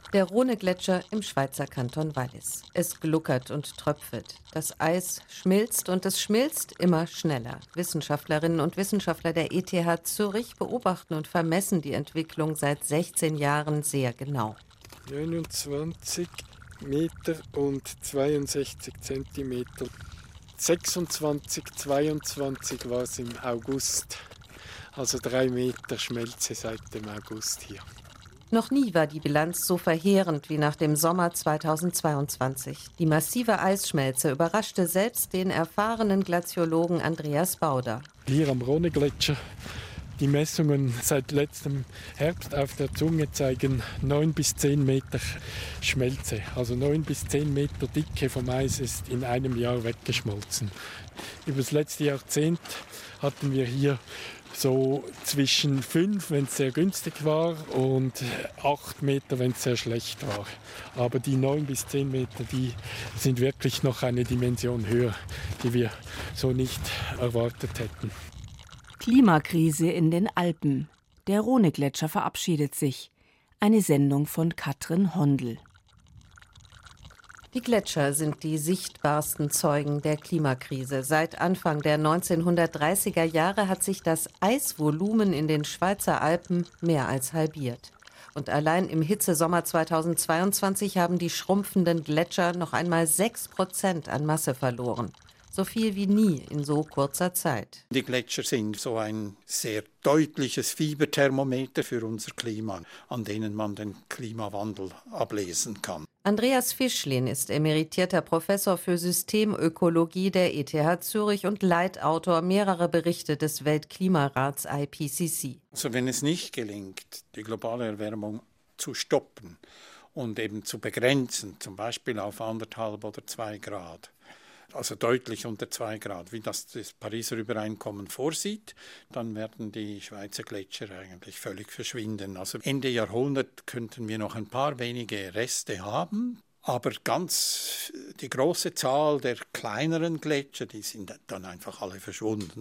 Der Rhone-Gletscher im Schweizer Kanton Wallis. Es gluckert und tröpfelt. Das Eis schmilzt und es schmilzt immer schneller. Wissenschaftlerinnen und Wissenschaftler der ETH Zürich beobachten und vermessen die Entwicklung seit 16 Jahren sehr genau. 29 Meter und 62 Zentimeter. 26, 22 war es im August. Also 3 Meter Schmelze seit dem August hier. Noch nie war die Bilanz so verheerend wie nach dem Sommer 2022. Die massive Eisschmelze überraschte selbst den erfahrenen Glaziologen Andreas Bauder. Hier am Rhone-Gletscher, die Messungen seit letztem Herbst auf der Zunge zeigen 9 bis 10 Meter Schmelze. Also 9 bis 10 Meter Dicke vom Eis ist in einem Jahr weggeschmolzen. Über das letzte Jahrzehnt hatten wir hier so zwischen 5, wenn es sehr günstig war, und 8 Meter, wenn es sehr schlecht war. Aber die 9 bis 10 Meter, die sind wirklich noch eine Dimension höher, die wir so nicht erwartet hätten. Klimakrise in den Alpen. Der Rhone-Gletscher verabschiedet sich. Eine Sendung von Katrin Hondel. Die Gletscher sind die sichtbarsten Zeugen der Klimakrise. Seit Anfang der 1930er Jahre hat sich das Eisvolumen in den Schweizer Alpen mehr als halbiert. Und allein im Hitzesommer 2022 haben die schrumpfenden Gletscher noch einmal 6% an Masse verloren. So viel wie nie in so kurzer Zeit. Die Gletscher sind so ein sehr deutliches Fieberthermometer für unser Klima, an denen man den Klimawandel ablesen kann. Andreas Fischlin ist emeritierter Professor für Systemökologie der ETH Zürich und Leitautor mehrerer Berichte des Weltklimarats IPCC. Also wenn es nicht gelingt, die globale Erwärmung zu stoppen und eben zu begrenzen, zum Beispiel auf 1,5 oder 2 Grad, also deutlich unter 2 Grad, wie das Pariser Übereinkommen vorsieht, dann werden die Schweizer Gletscher eigentlich völlig verschwinden. Also Ende Jahrhundert könnten wir noch ein paar wenige Reste haben, aber die große Zahl der kleineren Gletscher, die sind dann einfach alle verschwunden.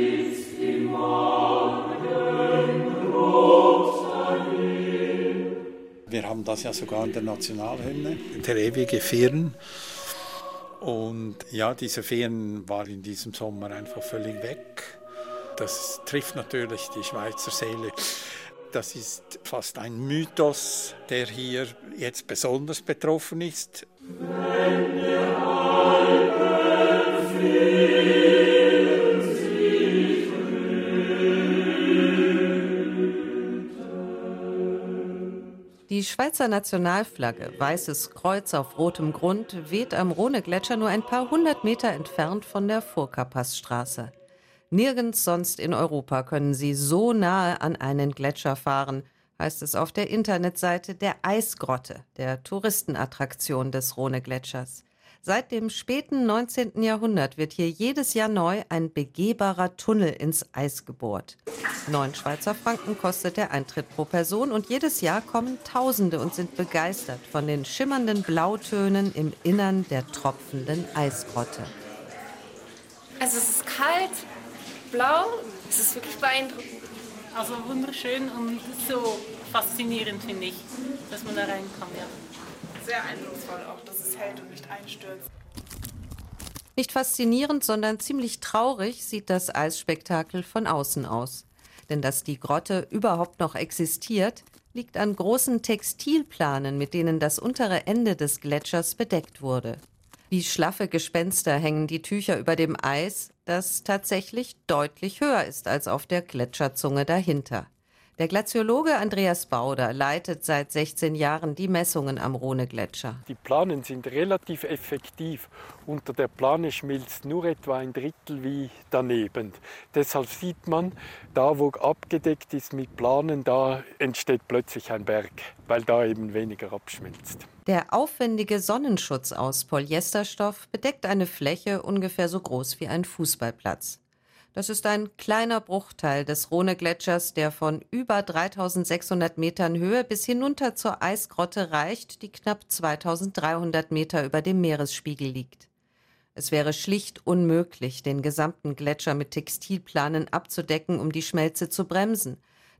Wir haben das ja sogar in der Nationalhymne, der ewige Firn. Und ja, diese Firn war in diesem Sommer einfach völlig weg. Das trifft natürlich die Schweizer Seele. Das ist fast ein Mythos, der hier jetzt besonders betroffen ist. Wenn der Alpen fehlen sich Die Schweizer Nationalflagge, weißes Kreuz auf rotem Grund, weht am Rhone-Gletscher nur ein paar 100 Meter entfernt von der Furka-Passstraße. Nirgends sonst in Europa können Sie so nahe an einen Gletscher fahren, heißt es auf der Internetseite der Eisgrotte, der Touristenattraktion des Rhone-Gletschers. Seit dem späten 19. Jahrhundert wird hier jedes Jahr neu ein begehbarer Tunnel ins Eis gebohrt. 9 Schweizer Franken kostet der Eintritt pro Person und jedes Jahr kommen Tausende und sind begeistert von den schimmernden Blautönen im Innern der tropfenden Eisgrotte. Also es ist kalt, blau, es ist wirklich beeindruckend. Also wunderschön und so faszinierend, finde ich, dass man da rein kann, ja. Sehr eindrucksvoll auch, dass es hält und nicht einstürzt. Nicht faszinierend, sondern ziemlich traurig sieht das Eisspektakel von außen aus. Denn dass die Grotte überhaupt noch existiert, liegt an großen Textilplanen, mit denen das untere Ende des Gletschers bedeckt wurde. Wie schlaffe Gespenster hängen die Tücher über dem Eis, das tatsächlich deutlich höher ist als auf der Gletscherzunge dahinter. Der Glaziologe Andreas Bauder leitet seit 16 Jahren die Messungen am Rhone-Gletscher. Die Planen sind relativ effektiv. Unter der Plane schmilzt nur etwa ein Drittel wie daneben. Deshalb sieht man, da wo abgedeckt ist mit Planen, da entsteht plötzlich ein Berg, weil da eben weniger abschmilzt. Der aufwendige Sonnenschutz aus Polyesterstoff bedeckt eine Fläche ungefähr so groß wie ein Fußballplatz. Das ist ein kleiner Bruchteil des Rhone-Gletschers, der von über 3600 Metern Höhe bis hinunter zur Eisgrotte reicht, die knapp 2300 Meter über dem Meeresspiegel liegt. Es wäre schlicht unmöglich, den gesamten Gletscher mit Textilplanen abzudecken, um die Schmelze zu bremsen.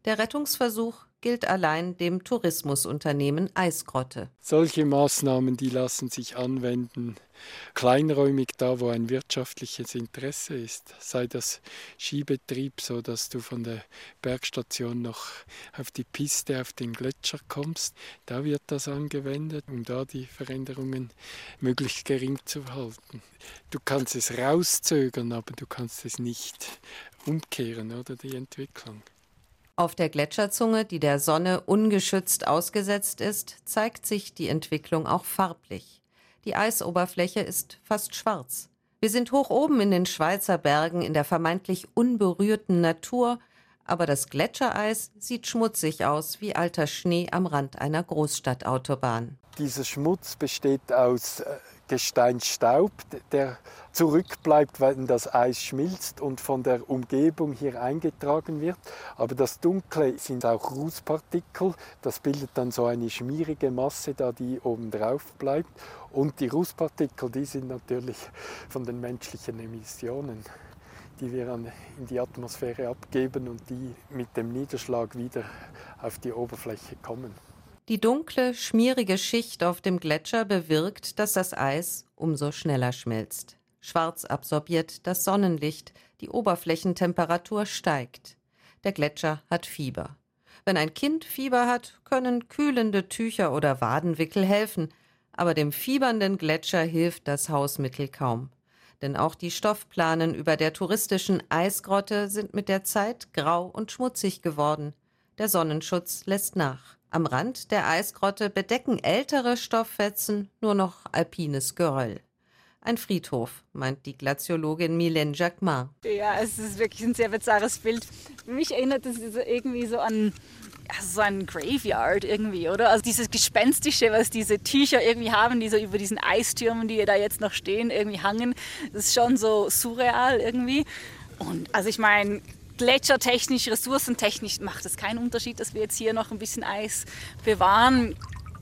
Der Rettungsversuch gilt allein dem Tourismusunternehmen Eisgrotte. Solche Maßnahmen, die lassen sich anwenden, kleinräumig da, wo ein wirtschaftliches Interesse ist. Sei das Skibetrieb, so dass du von der Bergstation noch auf die Piste, auf den Gletscher kommst. Da wird das angewendet, um da die Veränderungen möglichst gering zu halten. Du kannst es rauszögern, aber du kannst es nicht umkehren, oder die Entwicklung. Auf der Gletscherzunge, die der Sonne ungeschützt ausgesetzt ist, zeigt sich die Entwicklung auch farblich. Die Eisoberfläche ist fast schwarz. Wir sind hoch oben in den Schweizer Bergen in der vermeintlich unberührten Natur, aber das Gletschereis sieht schmutzig aus wie alter Schnee am Rand einer Großstadtautobahn. Dieser Schmutz besteht aus Gesteinsstaub, der zurückbleibt, wenn das Eis schmilzt und von der Umgebung hier eingetragen wird. Aber das Dunkle sind auch Rußpartikel. Das bildet dann so eine schmierige Masse, da die oben drauf bleibt. Und die Rußpartikel, die sind natürlich von den menschlichen Emissionen, die wir in die Atmosphäre abgeben und die mit dem Niederschlag wieder auf die Oberfläche kommen. Die dunkle, schmierige Schicht auf dem Gletscher bewirkt, dass das Eis umso schneller schmilzt. Schwarz absorbiert das Sonnenlicht, die Oberflächentemperatur steigt. Der Gletscher hat Fieber. Wenn ein Kind Fieber hat, können kühlende Tücher oder Wadenwickel helfen, aber dem fiebernden Gletscher hilft das Hausmittel kaum. Denn auch die Stoffplanen über der touristischen Eisgrotte sind mit der Zeit grau und schmutzig geworden. Der Sonnenschutz lässt nach. Am Rand der Eisgrotte bedecken ältere Stofffetzen nur noch alpines Geröll. Ein Friedhof, meint die Glaziologin Mylène Jacquemart. Ja, es ist wirklich ein sehr bizarres Bild. Mich erinnert es irgendwie so an so ein Graveyard irgendwie, oder? Also dieses Gespenstische, was diese Tücher irgendwie haben, die so über diesen Eistürmen, die da jetzt noch stehen, irgendwie hangen. Das ist schon so surreal irgendwie. Und also ich meine, gletschertechnisch, ressourcentechnisch macht es keinen Unterschied, dass wir jetzt hier noch ein bisschen Eis bewahren.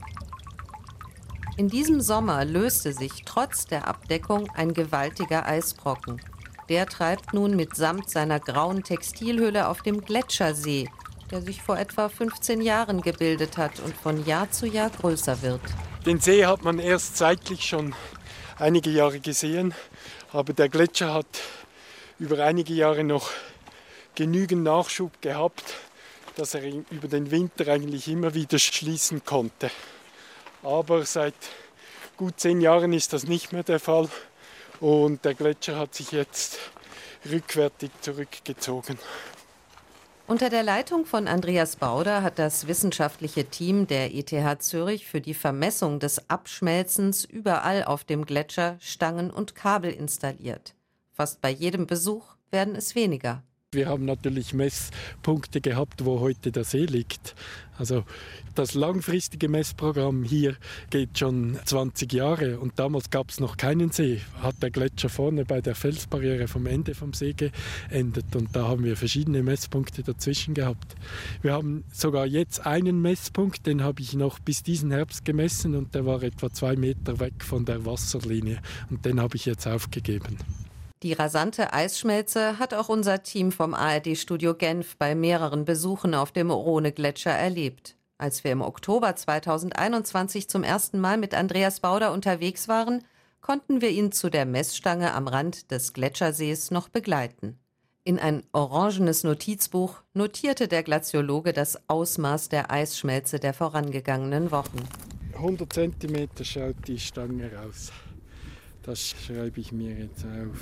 In diesem Sommer löste sich trotz der Abdeckung ein gewaltiger Eisbrocken. Der treibt nun mitsamt seiner grauen Textilhülle auf dem Gletschersee, der sich vor etwa 15 Jahren gebildet hat und von Jahr zu Jahr größer wird. Den See hat man erst seitlich schon einige Jahre gesehen, aber der Gletscher hat über einige Jahre noch genügend Nachschub gehabt, dass er über den Winter eigentlich immer wieder schließen konnte. Aber seit gut 10 Jahren ist das nicht mehr der Fall und der Gletscher hat sich jetzt rückwärtig zurückgezogen. Unter der Leitung von Andreas Bauder hat das wissenschaftliche Team der ETH Zürich für die Vermessung des Abschmelzens überall auf dem Gletscher Stangen und Kabel installiert. Fast bei jedem Besuch werden es weniger. Wir haben natürlich Messpunkte gehabt, wo heute der See liegt. Also das langfristige Messprogramm hier geht schon 20 Jahre und damals gab es noch keinen See. Hat der Gletscher vorne bei der Felsbarriere vom Ende vom See geendet und da haben wir verschiedene Messpunkte dazwischen gehabt. Wir haben sogar jetzt einen Messpunkt, den habe ich noch bis diesen Herbst gemessen und der war etwa 2 Meter weg von der Wasserlinie und den habe ich jetzt aufgegeben. Die rasante Eisschmelze hat auch unser Team vom ARD-Studio Genf bei mehreren Besuchen auf dem Rhone-Gletscher erlebt. Als wir im Oktober 2021 zum ersten Mal mit Andreas Bauder unterwegs waren, konnten wir ihn zu der Messstange am Rand des Gletschersees noch begleiten. In ein orangenes Notizbuch notierte der Glaziologe das Ausmaß der Eisschmelze der vorangegangenen Wochen. 100 cm schaut die Stange raus. Das schreibe ich mir jetzt auf.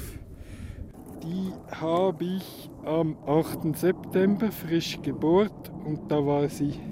Die habe ich am 8. September frisch gebohrt und da war sie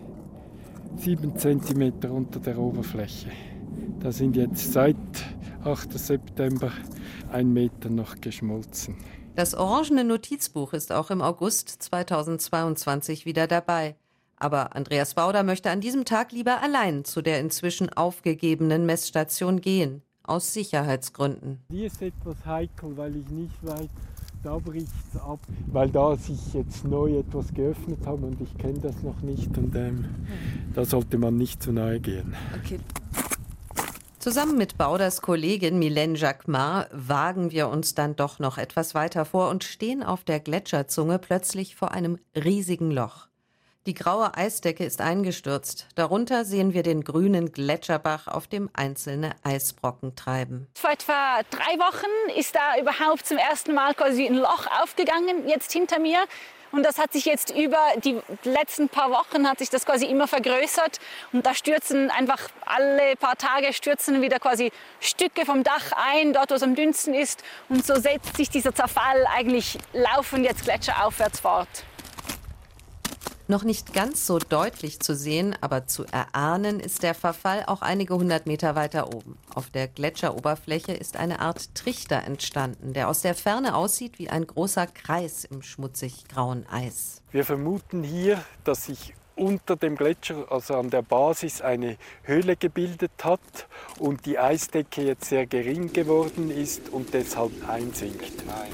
7 cm unter der Oberfläche. Da sind jetzt seit 8. September 1 Meter noch geschmolzen. Das orangene Notizbuch ist auch im August 2022 wieder dabei. Aber Andreas Bauder möchte an diesem Tag lieber allein zu der inzwischen aufgegebenen Messstation gehen. Aus Sicherheitsgründen. Die ist etwas heikel, weil ich nicht weiß, da bricht es ab, weil da sich jetzt neu etwas geöffnet haben und ich kenne das noch nicht und da sollte man nicht zu nahe gehen. Okay. Zusammen mit Bauders Kollegin Mylène Jacquemart wagen wir uns dann doch noch etwas weiter vor und stehen auf der Gletscherzunge plötzlich vor einem riesigen Loch. Die graue Eisdecke ist eingestürzt. Darunter sehen wir den grünen Gletscherbach, auf dem einzelne Eisbrocken treiben. Vor etwa 3 Wochen ist da überhaupt zum ersten Mal quasi ein Loch aufgegangen, jetzt hinter mir. Und das hat sich jetzt über die letzten paar Wochen hat sich das quasi immer vergrößert. Und da stürzen einfach alle paar Tage stürzen wieder quasi Stücke vom Dach ein, dort wo es am dünnsten ist. Und so setzt sich dieser Zerfall eigentlich laufend jetzt gletscheraufwärts fort. Noch nicht ganz so deutlich zu sehen, aber zu erahnen ist der Verfall auch einige 100 Meter weiter oben. Auf der Gletscheroberfläche ist eine Art Trichter entstanden, der aus der Ferne aussieht wie ein großer Kreis im schmutzig grauen Eis. Wir vermuten hier, dass sich unter dem Gletscher, also an der Basis, eine Höhle gebildet hat und die Eisdecke jetzt sehr gering geworden ist und deshalb einsinkt.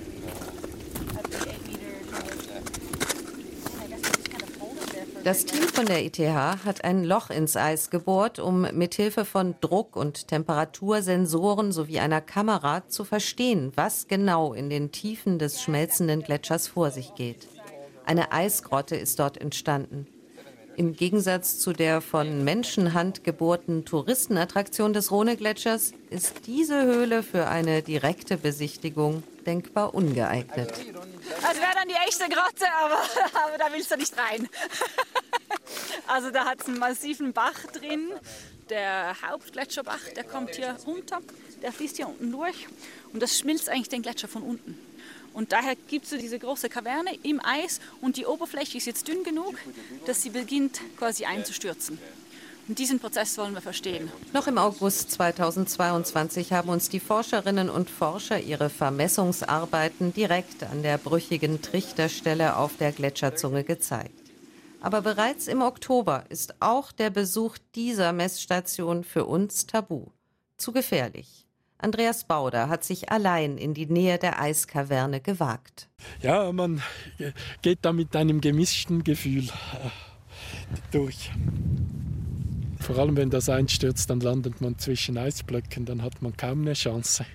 Das Team von der ETH hat ein Loch ins Eis gebohrt, um mithilfe von Druck- und Temperatursensoren sowie einer Kamera zu verstehen, was genau in den Tiefen des schmelzenden Gletschers vor sich geht. Eine Eisgrotte ist dort entstanden. Im Gegensatz zu der von Menschenhand gebohrten Touristenattraktion des Rhonegletschers ist diese Höhle für eine direkte Besichtigung denkbar ungeeignet. Das wäre dann die echte Grotte, aber da willst du nicht rein. Also da hat es einen massiven Bach drin. Der Hauptgletscherbach, der kommt hier runter, der fließt hier unten durch und das schmilzt eigentlich den Gletscher von unten. Und daher gibt es diese große Kaverne im Eis und die Oberfläche ist jetzt dünn genug, dass sie beginnt quasi einzustürzen. Und diesen Prozess wollen wir verstehen. Noch im August 2022 haben uns die Forscherinnen und Forscher ihre Vermessungsarbeiten direkt an der brüchigen Trichterstelle auf der Gletscherzunge gezeigt. Aber bereits im Oktober ist auch der Besuch dieser Messstation für uns tabu. Zu gefährlich. Andreas Bauder hat sich allein in die Nähe der Eiskaverne gewagt. Ja, man geht da mit einem gemischten Gefühl durch. Vor allem, wenn das einstürzt, dann landet man zwischen Eisblöcken, dann hat man kaum eine Chance.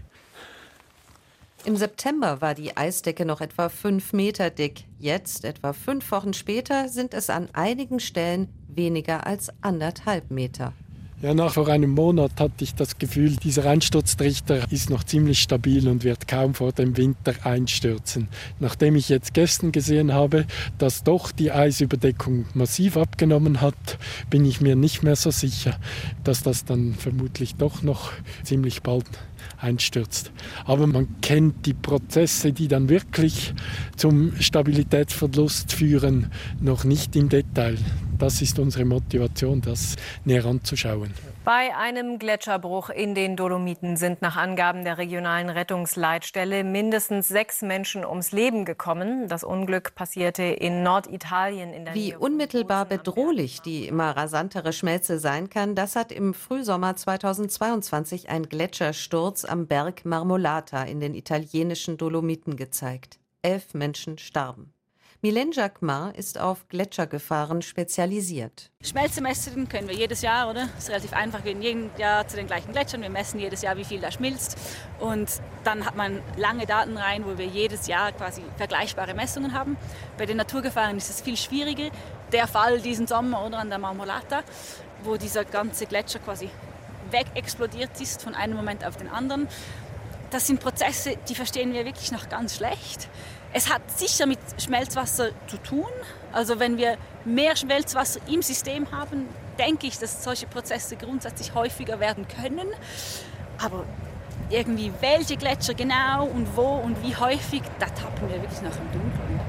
Im September war die Eisdecke noch etwa 5 Meter dick. Jetzt, etwa 5 Wochen später, sind es an einigen Stellen weniger als 1,5 Meter. Ja, nach vor einem Monat hatte ich das Gefühl, dieser Einsturztrichter ist noch ziemlich stabil und wird kaum vor dem Winter einstürzen. Nachdem ich jetzt gestern gesehen habe, dass doch die Eisüberdeckung massiv abgenommen hat, bin ich mir nicht mehr so sicher, dass das dann vermutlich doch noch ziemlich bald einstürzt. Aber man kennt die Prozesse, die dann wirklich zum Stabilitätsverlust führen, noch nicht im Detail. Das ist unsere Motivation, das näher anzuschauen. Bei einem Gletscherbruch in den Dolomiten sind nach Angaben der regionalen Rettungsleitstelle mindestens 6 Menschen ums Leben gekommen. Das Unglück passierte in Norditalien. In der Wie unmittelbar bedrohlich die immer rasantere Schmelze sein kann, das hat im Frühsommer 2022 ein Gletschersturz am Berg Marmolata in den italienischen Dolomiten gezeigt. 11 Menschen starben. Mylène Jacquemart ist auf Gletschergefahren spezialisiert. Schmelze messen können wir jedes Jahr, oder? Das ist relativ einfach. Wir gehen jedes Jahr zu den gleichen Gletschern. Wir messen jedes Jahr, wie viel da schmilzt. Und dann hat man lange Daten rein, wo wir jedes Jahr quasi vergleichbare Messungen haben. Bei den Naturgefahren ist es viel schwieriger. Der Fall diesen Sommer oder an der Marmolata, wo dieser ganze Gletscher quasi wegexplodiert ist von einem Moment auf den anderen. Das sind Prozesse, die verstehen wir wirklich noch ganz schlecht. Es hat sicher mit Schmelzwasser zu tun. Also wenn wir mehr Schmelzwasser im System haben, denke ich, dass solche Prozesse grundsätzlich häufiger werden können. Aber irgendwie welche Gletscher genau und wo und wie häufig, da tappen wir wirklich noch im Dunkeln.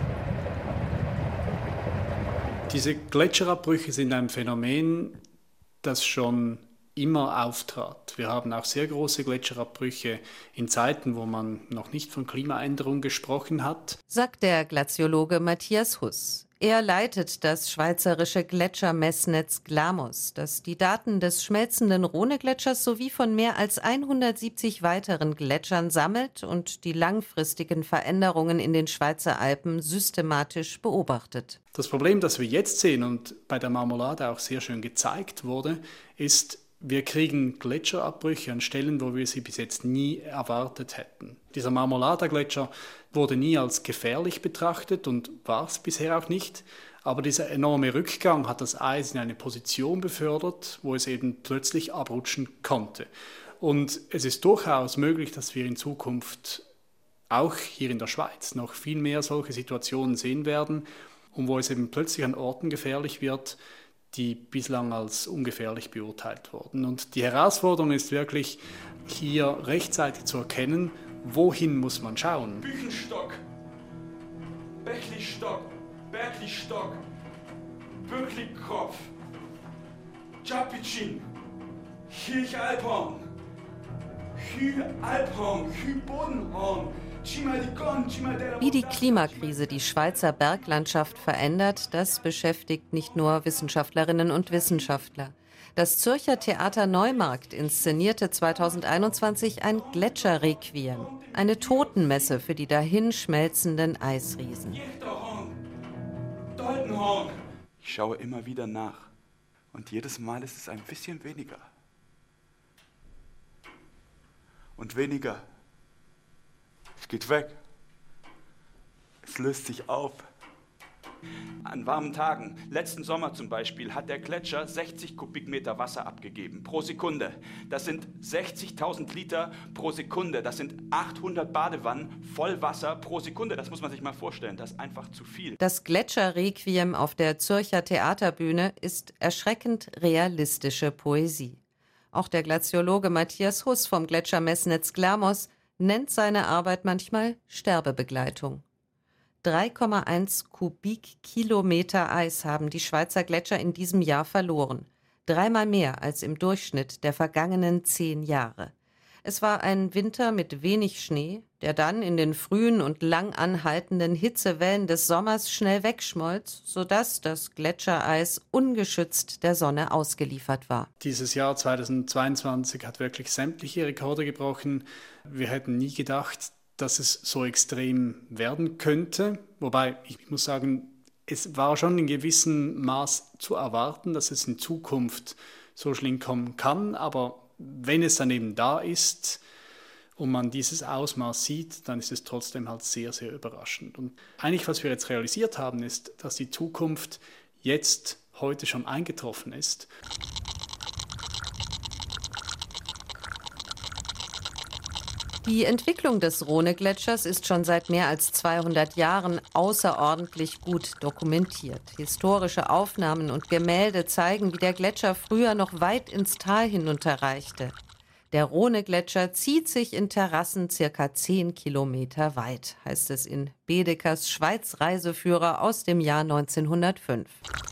Diese Gletscherabbrüche sind ein Phänomen, das schon immer auftrat. Wir haben auch sehr große Gletscherabbrüche in Zeiten, wo man noch nicht von Klimaänderung gesprochen hat, sagt der Glaziologe Matthias Huss. Er leitet das schweizerische Gletschermessnetz GLAMOS, das die Daten des schmelzenden Rhonegletschers sowie von mehr als 170 weiteren Gletschern sammelt und die langfristigen Veränderungen in den Schweizer Alpen systematisch beobachtet. Das Problem, das wir jetzt sehen und bei der Marmolada auch sehr schön gezeigt wurde, ist, wir kriegen Gletscherabbrüche an Stellen, wo wir sie bis jetzt nie erwartet hätten. Dieser Marmolada-Gletscher wurde nie als gefährlich betrachtet und war es bisher auch nicht. Aber dieser enorme Rückgang hat das Eis in eine Position befördert, wo es eben plötzlich abrutschen konnte. Und es ist durchaus möglich, dass wir in Zukunft auch hier in der Schweiz noch viel mehr solche Situationen sehen werden und wo es eben plötzlich an Orten gefährlich wird, die bislang als ungefährlich beurteilt wurden. Und die Herausforderung ist wirklich, hier rechtzeitig zu erkennen, wohin muss man schauen. Büchenstock, Bechlistock, Berglistock, Bürklikopf, Japitschin, Kirchalphorn, Hüalphorn, Hübodenhorn, Wie die Klimakrise die Schweizer Berglandschaft verändert, das beschäftigt nicht nur Wissenschaftlerinnen und Wissenschaftler. Das Zürcher Theater Neumarkt inszenierte 2021 ein Gletscherrequiem, eine Totenmesse für die dahinschmelzenden Eisriesen. Ich schaue immer wieder nach und jedes Mal ist es ein bisschen weniger. Und weniger. Es geht weg. Es löst sich auf. An warmen Tagen, letzten Sommer zum Beispiel, hat der Gletscher 60 Kubikmeter Wasser abgegeben pro Sekunde. Das sind 60.000 Liter pro Sekunde. Das sind 800 Badewannen voll Wasser pro Sekunde. Das muss man sich mal vorstellen. Das ist einfach zu viel. Das Gletscherrequiem auf der Zürcher Theaterbühne ist erschreckend realistische Poesie. Auch der Glaziologe Matthias Huss vom Gletschermessnetz Glamos nennt seine Arbeit manchmal Sterbebegleitung. 3,1 Kubikkilometer Eis haben die Schweizer Gletscher in diesem Jahr verloren. 3-mal mehr als im Durchschnitt der vergangenen 10 Jahre. Es war ein Winter mit wenig Schnee, der dann in den frühen und lang anhaltenden Hitzewellen des Sommers schnell wegschmolz, sodass das Gletschereis ungeschützt der Sonne ausgeliefert war. Dieses Jahr 2022 hat wirklich sämtliche Rekorde gebrochen. Wir hätten nie gedacht, dass es so extrem werden könnte. Wobei, ich muss sagen, es war schon in gewissem Maß zu erwarten, dass es in Zukunft so schlimm kommen kann. Aber wenn es dann eben da ist und man dieses Ausmaß sieht, dann ist es trotzdem halt sehr, sehr überraschend. Und eigentlich, was wir jetzt realisiert haben, ist, dass die Zukunft heute schon eingetroffen ist. Die Entwicklung des Rhonegletschers ist schon seit mehr als 200 Jahren außerordentlich gut dokumentiert. Historische Aufnahmen und Gemälde zeigen, wie der Gletscher früher noch weit ins Tal hinunterreichte. Der Rhonegletscher zieht sich in Terrassen ca. 10 Kilometer weit, heißt es in Bedekers Schweiz-Reiseführer aus dem Jahr 1905.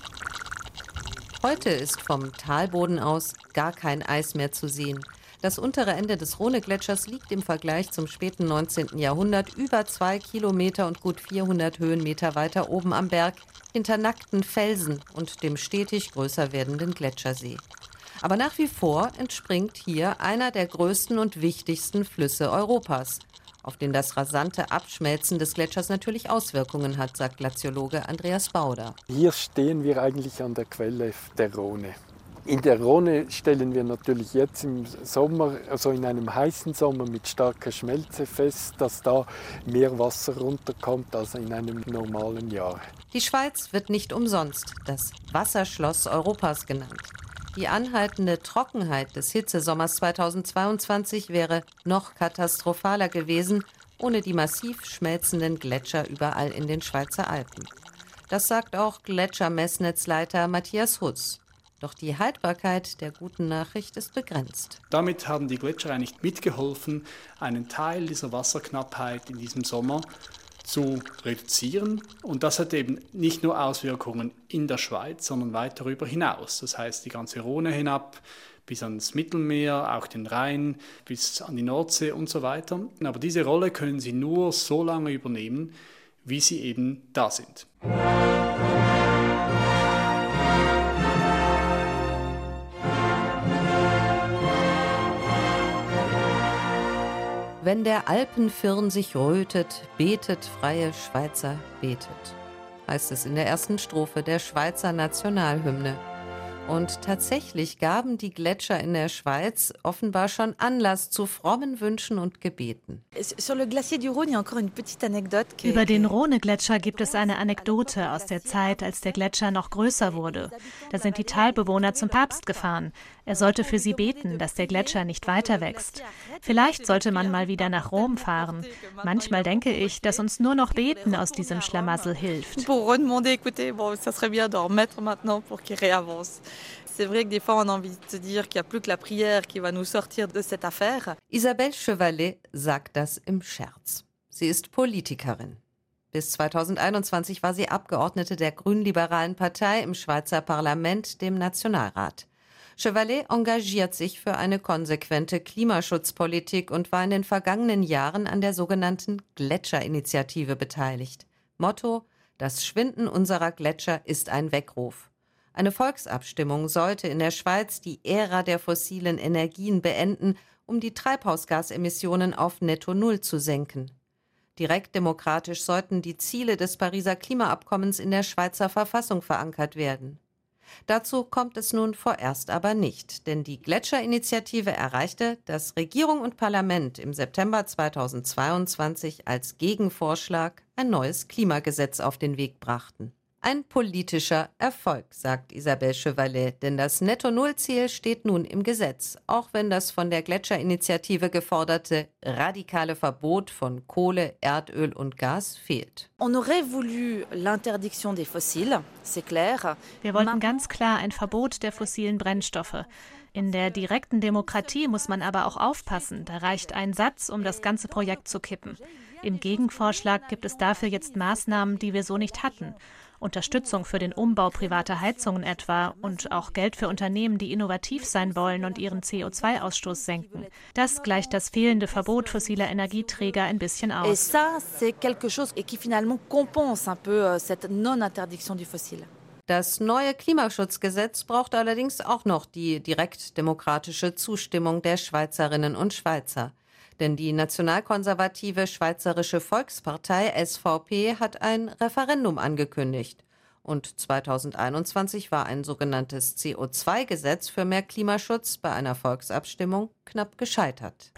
Heute ist vom Talboden aus gar kein Eis mehr zu sehen. Das untere Ende des Rhonegletschers liegt im Vergleich zum späten 19. Jahrhundert über 2 Kilometer und gut 400 Höhenmeter weiter oben am Berg, hinter nackten Felsen und dem stetig größer werdenden Gletschersee. Aber nach wie vor entspringt hier einer der größten und wichtigsten Flüsse Europas, auf den das rasante Abschmelzen des Gletschers natürlich Auswirkungen hat, sagt Glaziologe Andreas Bauder. Hier stehen wir eigentlich an der Quelle der Rhone. In der Rhone stellen wir natürlich jetzt im Sommer, also in einem heißen Sommer mit starker Schmelze fest, dass da mehr Wasser runterkommt als in einem normalen Jahr. Die Schweiz wird nicht umsonst das Wasserschloss Europas genannt. Die anhaltende Trockenheit des Hitzesommers 2022 wäre noch katastrophaler gewesen, ohne die massiv schmelzenden Gletscher überall in den Schweizer Alpen. Das sagt auch Gletschermessnetzleiter Matthias Huss. Doch die Haltbarkeit der guten Nachricht ist begrenzt. Damit haben die Gletscher eigentlich mitgeholfen, einen Teil dieser Wasserknappheit in diesem Sommer zu reduzieren. Und das hat eben nicht nur Auswirkungen in der Schweiz, sondern weit darüber hinaus. Das heißt, die ganze Rhone hinab bis ans Mittelmeer, auch den Rhein, bis an die Nordsee und so weiter. Aber diese Rolle können sie nur so lange übernehmen, wie sie eben da sind. Wenn der Alpenfirn sich rötet, betet freie Schweizer, betet, heißt es in der ersten Strophe der Schweizer Nationalhymne. Und tatsächlich gaben die Gletscher in der Schweiz offenbar schon Anlass zu frommen Wünschen und Gebeten. Über den Rhone-Gletscher gibt es eine Anekdote aus der Zeit, als der Gletscher noch größer wurde. Da sind die Talbewohner zum Papst gefahren. Er sollte für sie beten, dass der Gletscher nicht weiter wächst. Vielleicht sollte man mal wieder nach Rom fahren. Manchmal denke ich, dass uns nur noch Beten aus diesem Schlamassel hilft. Isabelle Chevalet sagt das im Scherz. Sie ist Politikerin. Bis 2021 war sie Abgeordnete der grünliberalen Partei im Schweizer Parlament, dem Nationalrat. Chevalet engagiert sich für eine konsequente Klimaschutzpolitik und war in den vergangenen Jahren an der sogenannten Gletscherinitiative beteiligt. Motto: Das Schwinden unserer Gletscher ist ein Weckruf. Eine Volksabstimmung sollte in der Schweiz die Ära der fossilen Energien beenden, um die Treibhausgasemissionen auf Netto Null zu senken. Direktdemokratisch sollten die Ziele des Pariser Klimaabkommens in der Schweizer Verfassung verankert werden. Dazu kommt es nun vorerst aber nicht, denn die Gletscherinitiative erreichte, dass Regierung und Parlament im September 2022 als Gegenvorschlag ein neues Klimagesetz auf den Weg brachten. Ein politischer Erfolg, sagt Isabelle Chevalet, denn das Netto-Null-Ziel steht nun im Gesetz, auch wenn das von der Gletscherinitiative geforderte radikale Verbot von Kohle, Erdöl und Gas fehlt. Wir wollten ganz klar ein Verbot der fossilen Brennstoffe. In der direkten Demokratie muss man aber auch aufpassen. Da reicht ein Satz, um das ganze Projekt zu kippen. Im Gegenvorschlag gibt es dafür jetzt Maßnahmen, die wir so nicht hatten. Unterstützung für den Umbau privater Heizungen etwa und auch Geld für Unternehmen, die innovativ sein wollen und ihren CO2-Ausstoß senken. Das gleicht das fehlende Verbot fossiler Energieträger ein bisschen aus. Das neue Klimaschutzgesetz braucht allerdings auch noch die direktdemokratische Zustimmung der Schweizerinnen und Schweizer. Denn die nationalkonservative Schweizerische Volkspartei SVP hat ein Referendum angekündigt. Und 2021 war ein sogenanntes CO2-Gesetz für mehr Klimaschutz bei einer Volksabstimmung knapp gescheitert.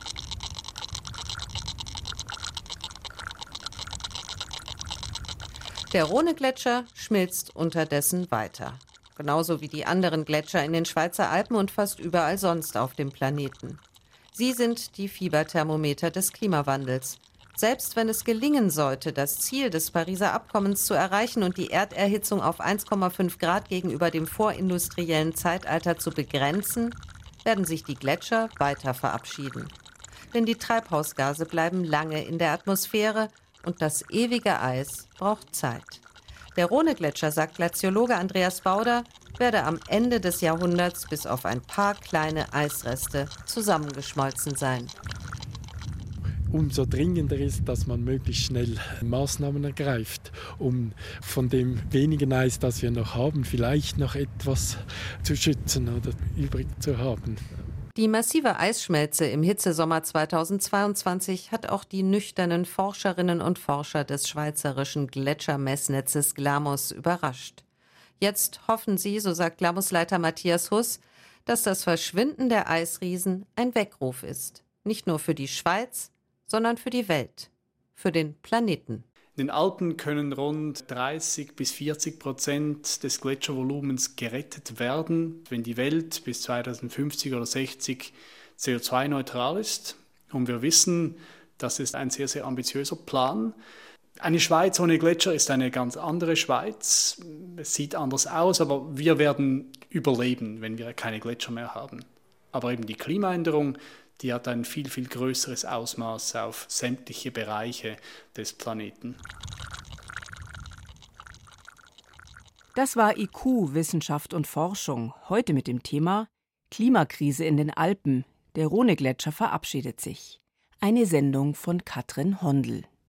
Der Rhone-Gletscher schmilzt unterdessen weiter. Genauso wie die anderen Gletscher in den Schweizer Alpen und fast überall sonst auf dem Planeten. Sie sind die Fieberthermometer des Klimawandels. Selbst wenn es gelingen sollte, das Ziel des Pariser Abkommens zu erreichen und die Erderhitzung auf 1,5 Grad gegenüber dem vorindustriellen Zeitalter zu begrenzen, werden sich die Gletscher weiter verabschieden. Denn die Treibhausgase bleiben lange in der Atmosphäre und das ewige Eis braucht Zeit. Der Rhone-Gletscher, sagt Glaziologe Andreas Bauder, werde am Ende des Jahrhunderts bis auf ein paar kleine Eisreste zusammengeschmolzen sein. Umso dringender ist, dass man möglichst schnell Maßnahmen ergreift, um von dem wenigen Eis, das wir noch haben, vielleicht noch etwas zu schützen oder übrig zu haben. Die massive Eisschmelze im Hitzesommer 2022 hat auch die nüchternen Forscherinnen und Forscher des schweizerischen Gletschermessnetzes GLAMOS überrascht. Jetzt hoffen sie, so sagt GLAMOS-Leiter Matthias Huss, dass das Verschwinden der Eisriesen ein Weckruf ist. Nicht nur für die Schweiz, sondern für die Welt, für den Planeten. In den Alpen können rund 30-40% des Gletschervolumens gerettet werden, wenn die Welt bis 2050 oder 60 CO2-neutral ist. Und wir wissen, das ist ein sehr, sehr ambitiöser Plan. Eine Schweiz ohne Gletscher ist eine ganz andere Schweiz. Es sieht anders aus, aber wir werden überleben, wenn wir keine Gletscher mehr haben. Aber eben die Klimaänderung, die hat ein viel, viel größeres Ausmaß auf sämtliche Bereiche des Planeten. Das war IQ, Wissenschaft und Forschung. Heute mit dem Thema Klimakrise in den Alpen. Der Rhone-Gletscher verabschiedet sich. Eine Sendung von Katrin Hondel.